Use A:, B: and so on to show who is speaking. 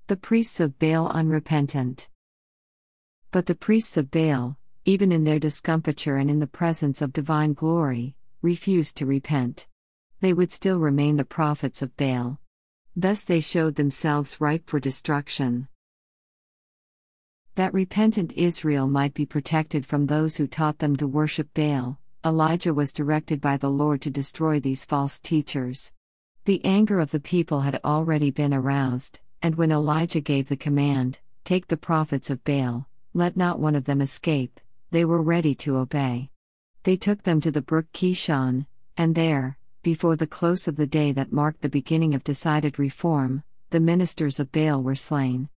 A: The priests of Baal unrepentant. But the priests of Baal, even in their discomfiture and in the presence of divine glory, refused to repent. They would still remain the prophets of Baal. Thus they showed themselves ripe for destruction. That repentant Israel might be protected from those who taught them to worship Baal, Elijah was directed by the Lord to destroy these false teachers. The anger of the people had already been aroused, and when Elijah gave the command, "Take the prophets of Baal, let not one of them escape," they were ready to obey. They took them to the brook Kishon, and there, before the close of the day that marked the beginning of decided reform, the ministers of Baal were slain.